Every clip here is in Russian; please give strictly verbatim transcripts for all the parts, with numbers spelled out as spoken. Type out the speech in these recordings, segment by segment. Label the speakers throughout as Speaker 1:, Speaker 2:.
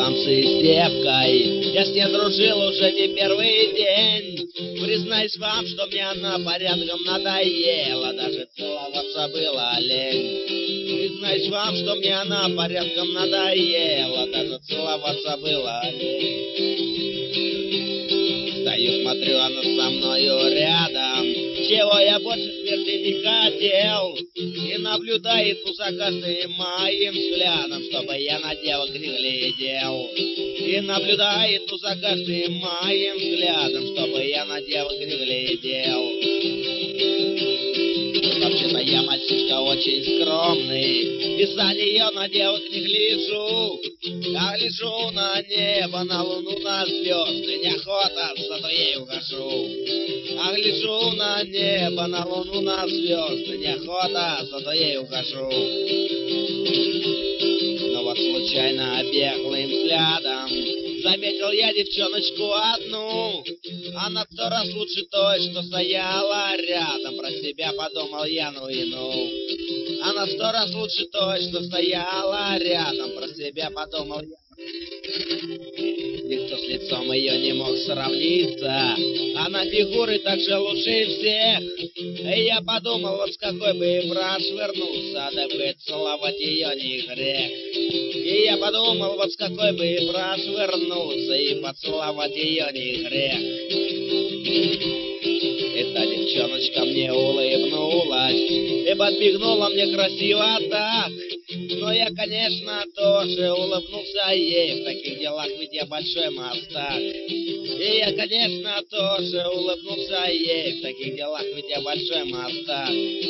Speaker 1: станции Степкой. Я с ней дружил уже не первый день. Признаюсь вам, что мне она порядком надоела, даже целоваться было лень. Признаюсь вам, что мне она порядком надоела, даже целоваться было лень. Стою, смотрю, она со мною рядом, чего я больше смерти не хотел, и наблюдает за каждым моим взглядом, чтобы я на девок не глядел. И наблюдает за каждым моим взглядом, чтобы я на девок не глядел. Вообще-то я мальчишка очень скромный, и за нее на девок не гляжу. Я гляжу на небо, на луну, на звезды, неохота, зато ей ухожу. Я гляжу на небо, на луну, на звезды, неохота, зато ей ухожу. Но вот случайно беглым взглядом заметил я девчоночку одну. Она сто раз лучше той, что стояла рядом. Про себя подумал я, ну и ну. Она сто раз лучше той, что стояла рядом. Про себя подумал я. Никто с лицом ее не мог сравниться. Она фигурой так же лучше всех. И я подумал, вот с какой бы прошвырнуться, да бы целовать ее не грех. И я подумал, вот с какой бы прошвырнуться, и поцеловать ее не грех. Эта девчоночка мне улыбнулась и подмигнула мне красиво так. Но я, конечно, тоже улыбнулся ей, в таких делах ведь я большой мастак. И я, конечно, тоже улыбнулся ей, в таких делах ведь я большой мастак.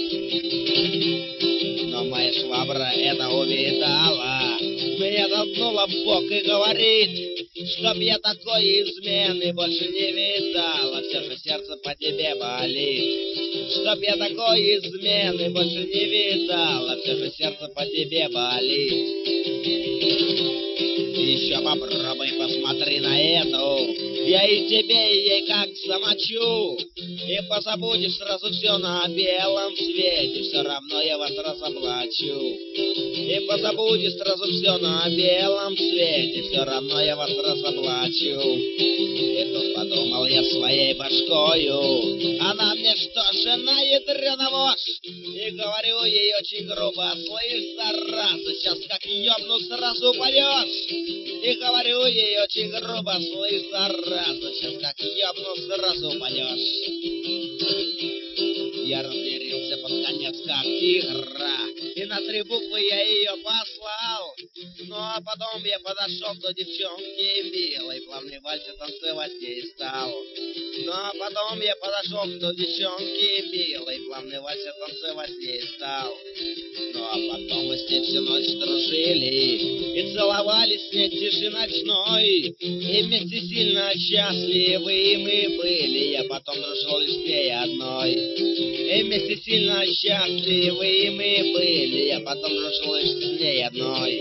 Speaker 1: Но моя швабра это увидала, меня толкнула в бок и говорит, чтоб я такой измены больше не видала, все же сердце по тебе болит. Чтоб я такой измены больше не видала, все же сердце по тебе болит. Еще попробуй, посмотри на эту, я и тебе, и ей как замочу. И позабудешь сразу все на белом свете, все равно я вас разоблачу. И позабудешь сразу все на белом свете, все равно я вас разоблачу. И тут подумал я своей башкою, она мне что, жена ядрена вошь? И говорю ей очень грубо, слышь, зараза, сейчас как ёбну, сразу упадешь. И говорю ей очень грубо, слышь, зараза, сейчас как ёбну, сразу упадешь. Я разъярился под конец, как тигра, и на три буквы я ее послал. Ну а потом я подошел до девчонки милой, плавный вальс танцевать ей стал. Ну а потом я подошел до девчонки милой, плавный вальс танцевать ей стал. Ну а потом мы с ней всю ночь дружили и целовались с ней тиши ночной, и вместе сильно счастливы мы были. Я потом дружил лишь с ней одной, и вместе сильно счастливы мы были. Я потом дружил лишь с ней одной.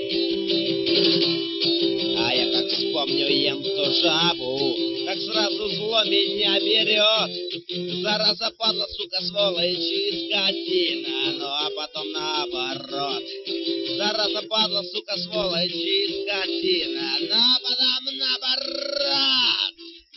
Speaker 1: А я как вспомню енту жабу, как сразу зло меня берет. Зараза, падла, сука, сволочь и скотина, ну а потом наоборот. Зараза, падла, сука, сволочь и скотина, ну а потом наоборот.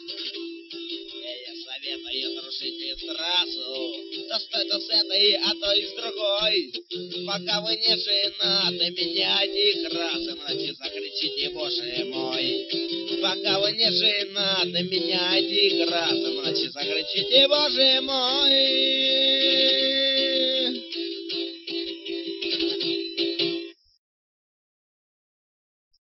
Speaker 1: Я советую дружить сразу, да стой-то с этой, а то и с другой. Пока вы не женаты, меняйте красы, иначе закричите, боже мой. Пока вы не женаты, меняйте красы, иначе закричите, боже мой.